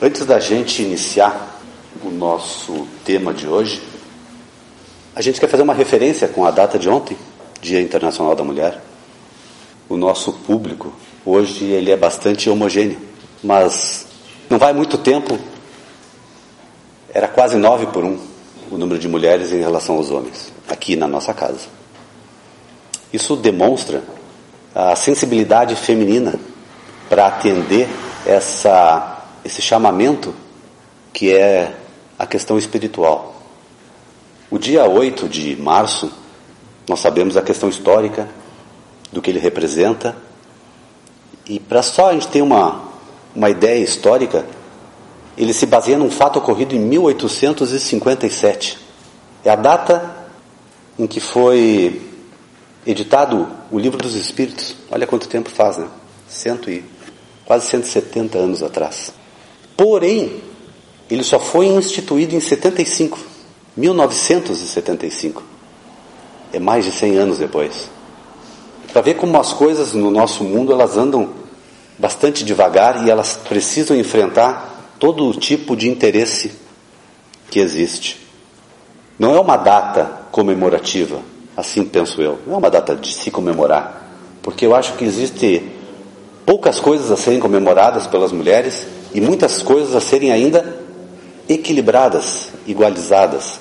Antes da gente iniciar o nosso tema de hoje, a gente quer fazer uma referência com a data de ontem, Dia Internacional da Mulher. O nosso público, hoje, ele é bastante homogêneo, mas não vai muito tempo, era quase 9-1 o número de mulheres em relação aos homens, aqui na nossa casa. Isso demonstra a sensibilidade feminina para atender esse chamamento que é a questão espiritual. O dia 8 de março, nós sabemos a questão histórica do que ele representa, e para só a gente ter uma ideia histórica, ele se baseia num fato ocorrido em 1857. É a data em que foi editado o Livro dos Espíritos. Olha quanto tempo faz, né? Quase 170 anos atrás. Porém, ele só foi instituído em 1975. É mais de 100 anos depois. Para ver como as coisas no nosso mundo, elas andam bastante devagar e elas precisam enfrentar todo o tipo de interesse que existe. Não é uma data comemorativa, assim penso eu. Não é uma data de se comemorar. Porque eu acho que existe poucas coisas a serem comemoradas pelas mulheres e muitas coisas a serem ainda equilibradas, igualizadas.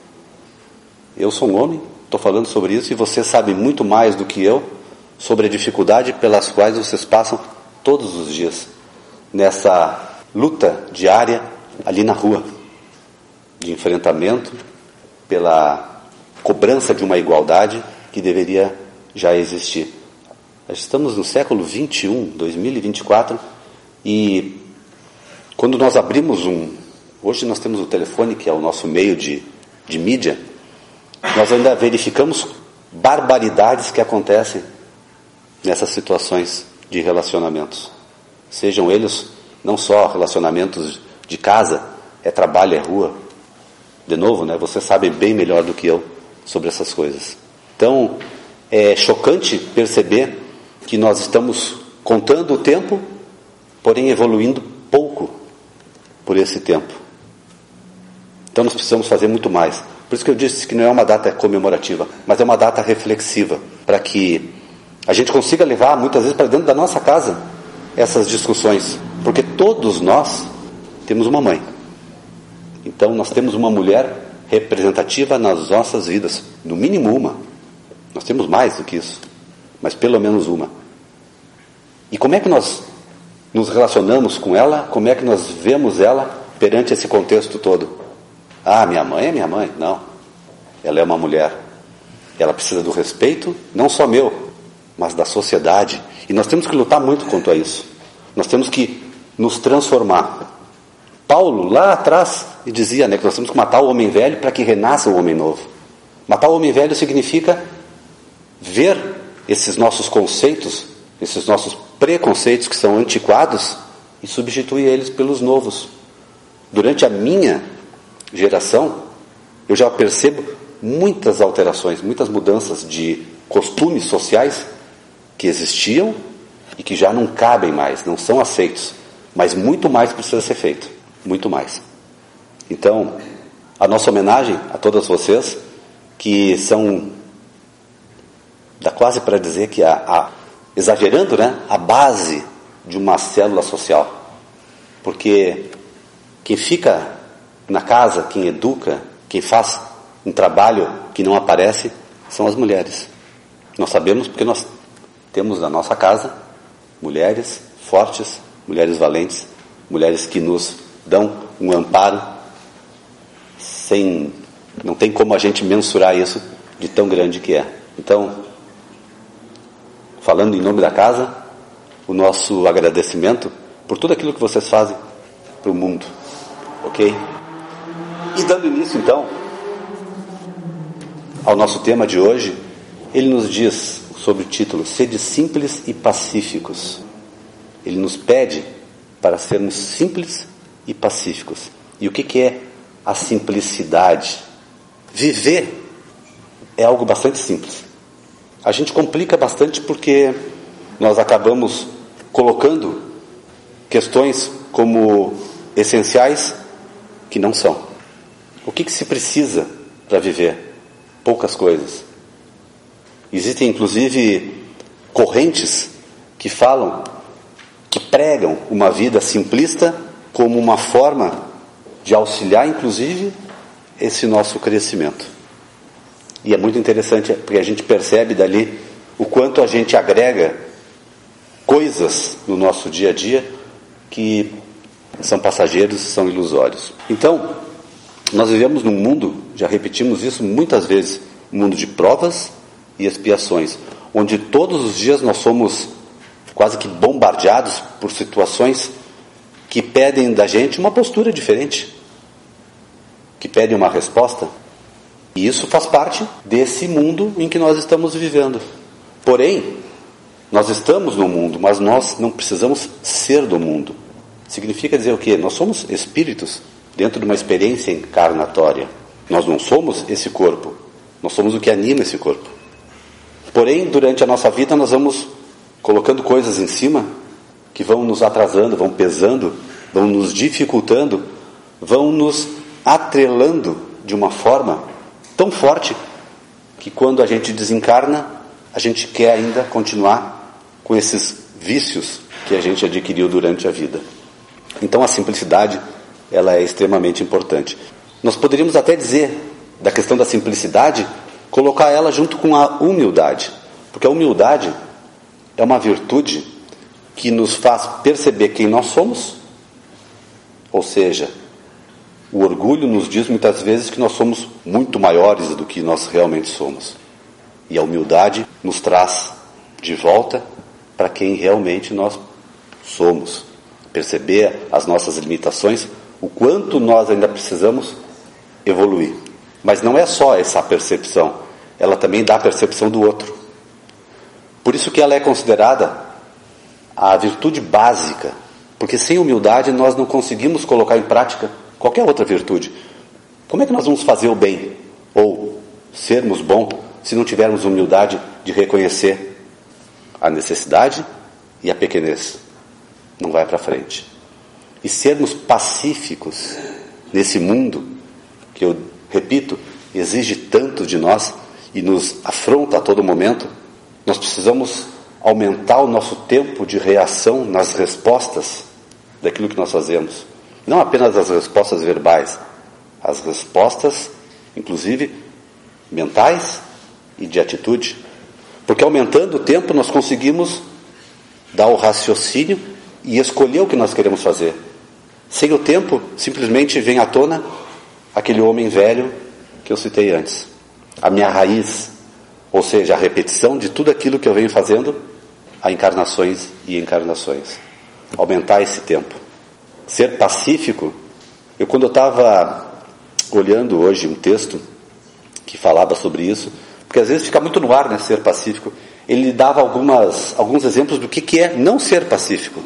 Eu sou um homem, estou falando sobre isso, e você sabe muito mais do que eu sobre a dificuldade pelas quais vocês passam todos os dias nessa luta diária ali na rua, de enfrentamento pela cobrança de uma igualdade que deveria já existir. Nós estamos no século 21, 2024, e quando nós abrimos hoje nós temos o telefone, que é o nosso meio de mídia, nós ainda verificamos barbaridades que acontecem nessas situações de relacionamentos. Sejam eles não só relacionamentos de casa, é trabalho, é rua. De novo, né? Você sabe bem melhor do que eu sobre essas coisas. Então, é chocante perceber que nós estamos contando o tempo, porém evoluindo pouco por esse tempo. Então nós precisamos fazer muito mais. Por isso que eu disse que não é uma data comemorativa, mas é uma data reflexiva, para que a gente consiga levar muitas vezes para dentro da nossa casa essas discussões, porque todos nós temos uma mãe. Então nós temos uma mulher representativa nas nossas vidas, no mínimo uma. Nós temos mais do que isso, mas pelo menos uma. E como é que nós nos relacionamos com ela? Como é que nós vemos ela perante esse contexto todo? Ah, minha mãe é minha mãe. Não. Ela é uma mulher. Ela precisa do respeito, não só meu, mas da sociedade. E nós temos que lutar muito quanto a isso. Nós temos que nos transformar. Paulo, lá atrás, dizia, né, que nós temos que matar o homem velho para que renasça o homem novo. Matar o homem velho significa ver esses nossos conceitos, esses nossos preconceitos que são antiquados, e substituir eles pelos novos. Durante a minha geração, eu já percebo muitas alterações, muitas mudanças de costumes sociais que existiam e que já não cabem mais, não são aceitos. Mas muito mais precisa ser feito, muito mais. Então, a nossa homenagem a todas vocês, que são, dá quase para dizer que exagerando, né, a base de uma célula social. Porque quem fica na casa, quem educa, quem faz um trabalho que não aparece, são as mulheres. Nós sabemos porque nós temos na nossa casa mulheres fortes, mulheres valentes, mulheres que nos dão um amparo não tem como a gente mensurar isso de tão grande que é. Então, falando em nome da casa, o nosso agradecimento por tudo aquilo que vocês fazem para o mundo, ok? E dando início então ao nosso tema de hoje, ele nos diz sobre o título: Sede simples e pacíficos. Ele nos pede para sermos simples e pacíficos. E o que é a simplicidade? Viver é algo bastante simples. A gente complica bastante porque nós acabamos colocando questões como essenciais que não são. O que se precisa para viver? Poucas coisas. Existem inclusive correntes que falam, que pregam uma vida simplista como uma forma de auxiliar inclusive esse nosso crescimento. E é muito interessante porque a gente percebe dali o quanto a gente agrega coisas no nosso dia a dia que são passageiros, são ilusórios. Então, nós vivemos num mundo, já repetimos isso muitas vezes, um mundo de provas e expiações, onde todos os dias nós somos quase que bombardeados por situações que pedem da gente uma postura diferente, que pedem uma resposta. E isso faz parte desse mundo em que nós estamos vivendo. Porém, nós estamos no mundo, mas nós não precisamos ser do mundo. Significa dizer o quê? Nós somos espíritos dentro de uma experiência encarnatória. Nós não somos esse corpo. Nós somos o que anima esse corpo. Porém, durante a nossa vida, nós vamos colocando coisas em cima que vão nos atrasando, vão pesando, vão nos dificultando, vão nos atrelando de uma forma tão forte que quando a gente desencarna, a gente quer ainda continuar com esses vícios que a gente adquiriu durante a vida. Então a simplicidade, ela é extremamente importante. Nós poderíamos até dizer da questão da simplicidade, colocar ela junto com a humildade, porque a humildade é uma virtude que nos faz perceber quem nós somos, ou seja, o orgulho nos diz muitas vezes que nós somos muito maiores do que nós realmente somos. E a humildade nos traz de volta para quem realmente nós somos. Perceber as nossas limitações, o quanto nós ainda precisamos evoluir. Mas não é só essa percepção, ela também dá a percepção do outro. Por isso que ela é considerada a virtude básica, porque sem humildade nós não conseguimos colocar em prática qualquer outra virtude. Como é que nós vamos fazer o bem ou sermos bons se não tivermos humildade de reconhecer a necessidade e a pequenez? Não vai para frente. E sermos pacíficos nesse mundo que, eu repito, exige tanto de nós e nos afronta a todo momento, nós precisamos aumentar o nosso tempo de reação nas respostas daquilo que nós fazemos. Não apenas as respostas verbais, as respostas, inclusive, mentais e de atitude. Porque aumentando o tempo nós conseguimos dar o raciocínio e escolher o que nós queremos fazer. Sem o tempo, simplesmente vem à tona aquele homem velho que eu citei antes. A minha raiz, ou seja, a repetição de tudo aquilo que eu venho fazendo há encarnações e encarnações. Aumentar esse tempo. Ser pacífico. Quando eu estava olhando hoje um texto que falava sobre isso, porque às vezes fica muito no ar, né, ser pacífico, ele dava alguns exemplos do que é não ser pacífico.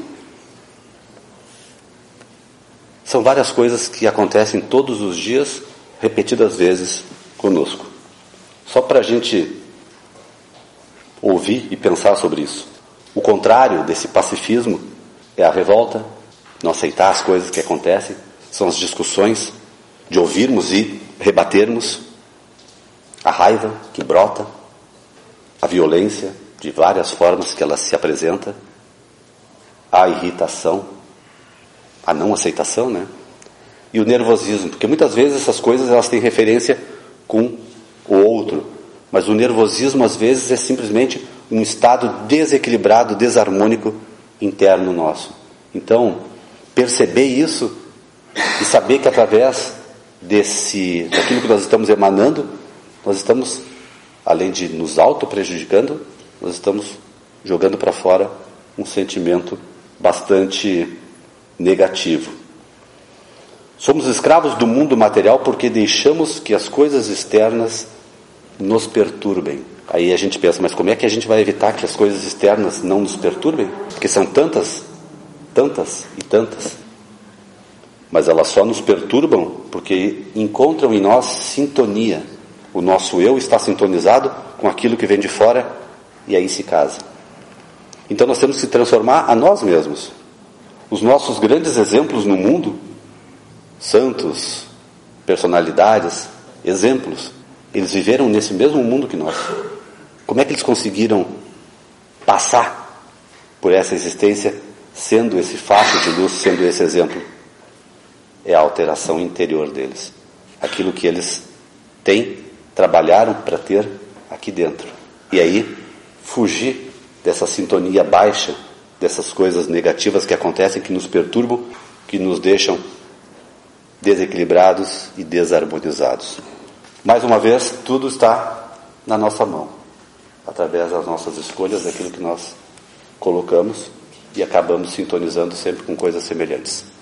São várias coisas que acontecem todos os dias, repetidas vezes conosco. Só para a gente ouvir e pensar sobre isso. O contrário desse pacifismo é a revolta, não aceitar as coisas que acontecem, são as discussões, de ouvirmos e rebatermos, a raiva que brota, a violência de várias formas que ela se apresenta, a irritação, a não aceitação, né? E o nervosismo, porque muitas vezes essas coisas elas têm referência com o outro, mas o nervosismo às vezes é simplesmente um estado desequilibrado, desarmônico interno nosso. Então, perceber isso e saber que através daquilo que nós estamos emanando, nós estamos, além de nos auto-prejudicando, nós estamos jogando para fora um sentimento bastante negativo. Somos escravos do mundo material porque deixamos que as coisas externas nos perturbem. Aí a gente pensa, mas como é que a gente vai evitar que as coisas externas não nos perturbem? Porque são tantas e tantas. Mas elas só nos perturbam porque encontram em nós sintonia. O nosso eu está sintonizado com aquilo que vem de fora e aí se casa. Então nós temos que se transformar a nós mesmos. Os nossos grandes exemplos no mundo santos, personalidades, exemplos. Eles viveram nesse mesmo mundo que nós. Como é que eles conseguiram passar por essa existência sendo esse facho de luz, sendo esse exemplo? É a alteração interior deles. Aquilo que eles têm, trabalharam para ter aqui dentro. E aí, fugir dessa sintonia baixa, dessas coisas negativas que acontecem, que nos perturbam, que nos deixam desequilibrados e desarmonizados. Mais uma vez, tudo está na nossa mão, através das nossas escolhas, daquilo que nós colocamos, e acabamos sintonizando sempre com coisas semelhantes.